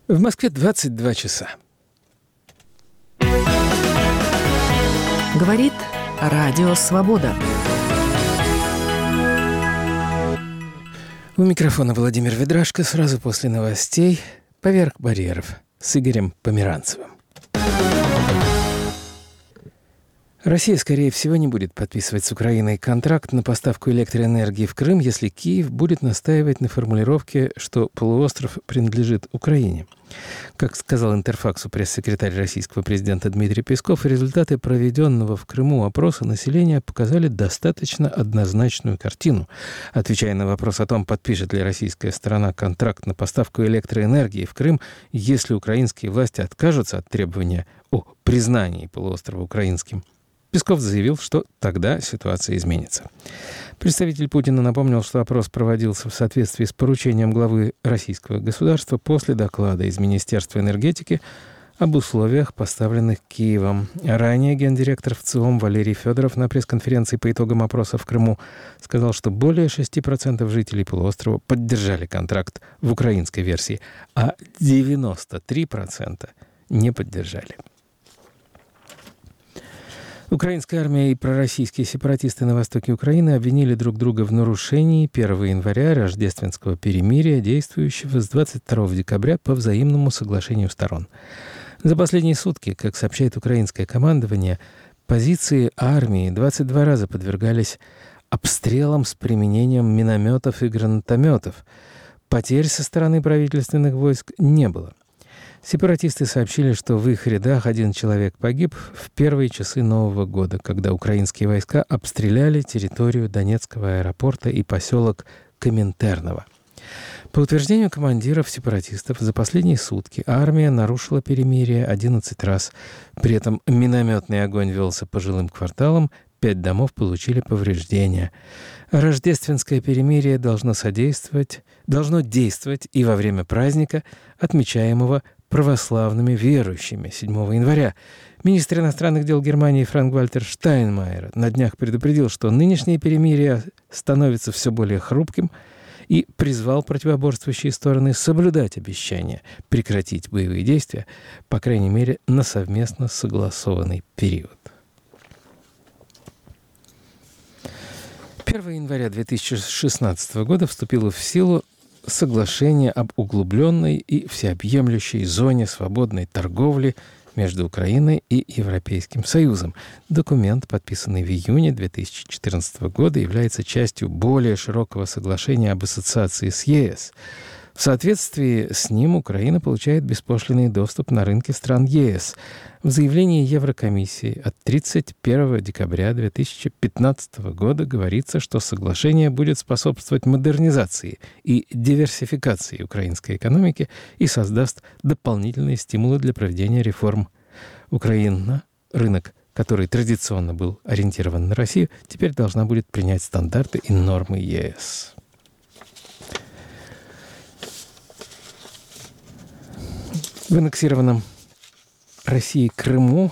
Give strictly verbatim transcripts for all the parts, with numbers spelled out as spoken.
В Москве двадцать два часа. Говорит Радио Свобода. У микрофона Владимир Ведрашко. Сразу после новостей «Поверх барьеров» с Игорем Померанцевым. Россия, скорее всего, не будет подписывать с Украиной контракт на поставку электроэнергии в Крым, если Киев будет настаивать на формулировке, что полуостров принадлежит Украине. Как сказал Интерфаксу пресс-секретарь российского президента Дмитрий Песков, результаты проведенного в Крыму опроса населения показали достаточно однозначную картину. Отвечая на вопрос о том, подпишет ли российская сторона контракт на поставку электроэнергии в Крым, если украинские власти откажутся от требования о признании полуострова украинским, Песков заявил, что тогда ситуация изменится. Представитель Путина напомнил, что опрос проводился в соответствии с поручением главы российского государства после доклада из Министерства энергетики об условиях, поставленных Киевом. Ранее гендиректор ВЦИОМ Валерий Федоров на пресс-конференции по итогам опроса в Крыму сказал, что более шесть процентов жителей полуострова поддержали контракт в украинской версии, а девяносто три процента не поддержали. Украинская армия и пророссийские сепаратисты на востоке Украины обвинили друг друга в нарушении первого января рождественского перемирия, действующего с двадцать второго декабря по взаимному соглашению сторон. За последние сутки, как сообщает украинское командование, позиции армии двадцать два раза подвергались обстрелам с применением минометов и гранатометов. Потерь со стороны правительственных войск не было. Сепаратисты сообщили, что в их рядах один человек погиб в первые часы Нового года, когда украинские войска обстреляли территорию Донецкого аэропорта и поселок Коминтерново. По утверждению командиров сепаратистов, за последние сутки армия нарушила перемирие одиннадцать раз. При этом минометный огонь велся по жилым кварталам, пять домов получили повреждения. Рождественское перемирие должно содействовать, должно действовать и во время праздника, отмечаемого православными верующими седьмого января. Министр иностранных дел Германии Франк-Вальтер Штайнмайер на днях предупредил, что нынешнее перемирие становится все более хрупким, и призвал противоборствующие стороны соблюдать обещание прекратить боевые действия, по крайней мере, на совместно согласованный период. первого января две тысячи шестнадцатого года вступило в силу соглашение об углубленной и всеобъемлющей зоне свободной торговли между Украиной и Европейским Союзом. Документ, подписанный в июне две тысячи четырнадцатого года, является частью более широкого соглашения об ассоциации с ЕС. В соответствии с ним Украина получает беспошлинный доступ на рынки стран ЕС. В заявлении Еврокомиссии от тридцать первого декабря две тысячи пятнадцатого года говорится, что соглашение будет способствовать модернизации и диверсификации украинской экономики и создаст дополнительные стимулы для проведения реформ. Украина, рынок, который традиционно был ориентирован на Россию, теперь должна будет принять стандарты и нормы ЕС. В аннексированном России Крыму,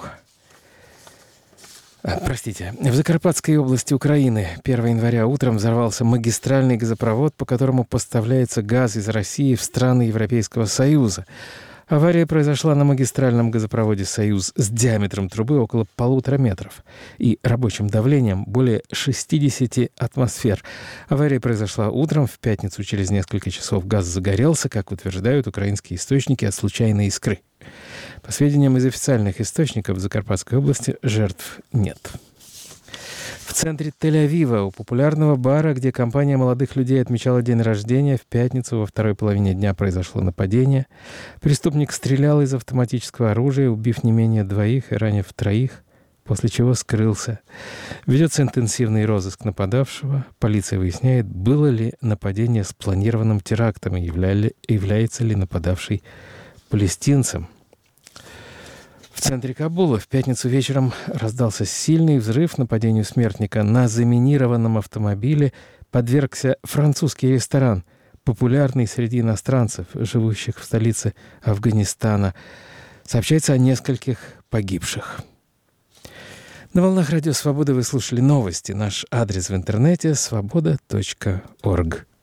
а, простите, в Закарпатской области Украины первого января утром взорвался магистральный газопровод, по которому поставляется газ из России в страны Европейского Союза. Авария произошла на магистральном газопроводе «Союз» с диаметром трубы около полутора метров и рабочим давлением более шестидесяти атмосфер. Авария произошла утром, в пятницу через несколько часов газ загорелся, как утверждают украинские источники, от случайной искры. По сведениям из официальных источников, в Закарпатской области жертв нет. В центре Тель-Авива, у популярного бара, где компания молодых людей отмечала день рождения, в пятницу во второй половине дня произошло нападение. Преступник стрелял из автоматического оружия, убив не менее двоих и ранив троих, после чего скрылся. Ведется интенсивный розыск нападавшего. Полиция выясняет, было ли нападение спланированным терактом и являли, является ли нападавший палестинцем. В центре Кабула в пятницу вечером раздался сильный взрыв. Нападению смертника на заминированном автомобиле подвергся французский ресторан, популярный среди иностранцев, живущих в столице Афганистана. Сообщается о нескольких погибших. На волнах Радио Свобода вы слушали новости. Наш адрес в интернете — свобода точка орг.